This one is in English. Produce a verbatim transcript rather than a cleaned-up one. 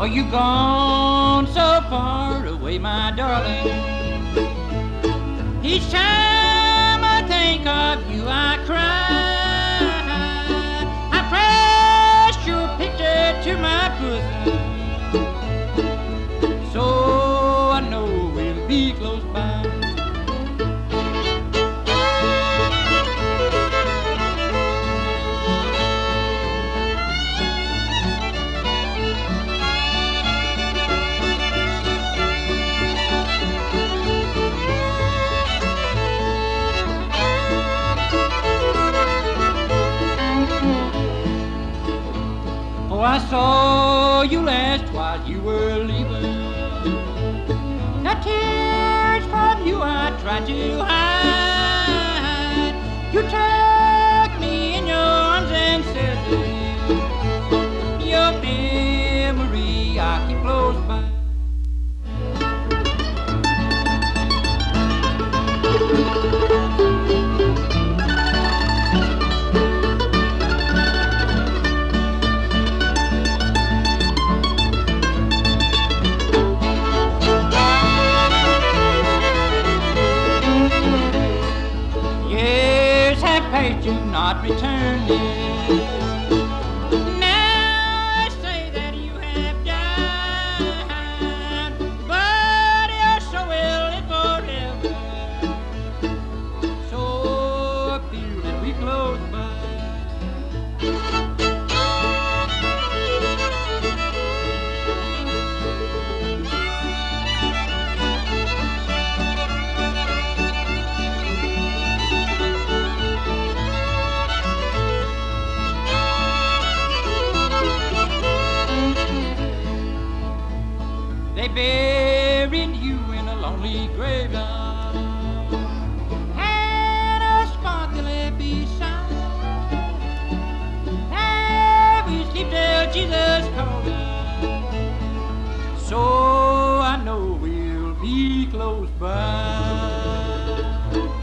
Are you gone so far away, my darling? Each time I think of you, I cry. I press your picture to my bosom, so I know we'll be close by. Oh, I saw you last while you were leaving. The tears from you I tried to hide. You took me in your arms and said, your memory I keep close by. You not returning. Now I say that you have died, but your soul will live forever. So I feel that we close by. They buried you in a lonely graveyard, and a spot to lay beside. Now we sleep till Jesus calls us, so I know we'll be close by.